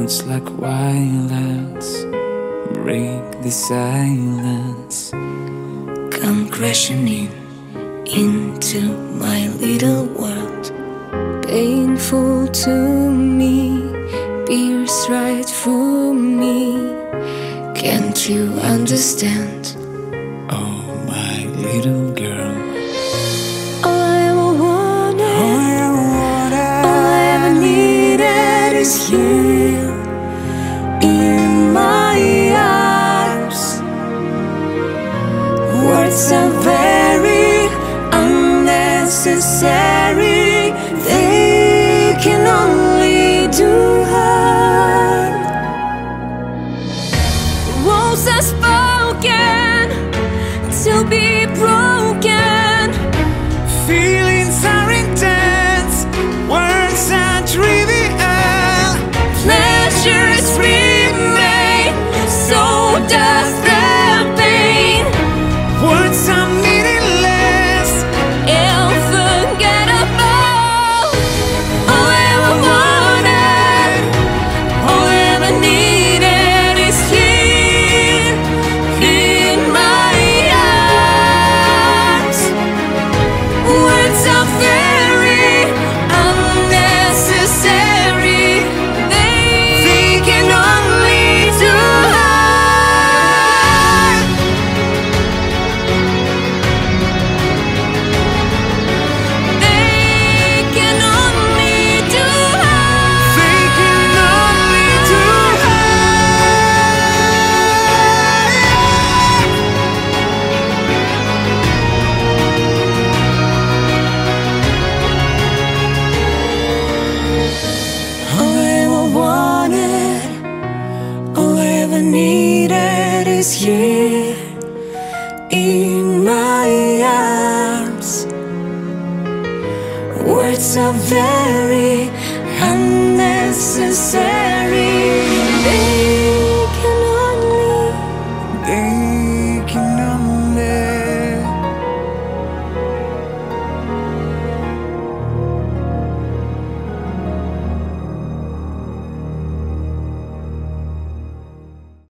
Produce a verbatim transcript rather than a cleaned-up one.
Words like violence break the silence. Come crashing in into my little world. Painful to me, pierce right through me. Can't you understand? Oh, my little girl. All I ever wanted, All I ever wanted, all I ever needed is here in my arms. Words are very unnecessary. They can only do harm. Words are spoken to be broken. Feelings are intense, words are trivial. Pleasures remain, so does the pain. Words are meaningless, Unforgettable. All I ever wanted, all I ever needed is here in my arms. Words are very unnecessary. They, they can only do harm. They can only do harm. they can only do All I ever wanted, all I ever needed is here in my arms. Words are very unnecessary. They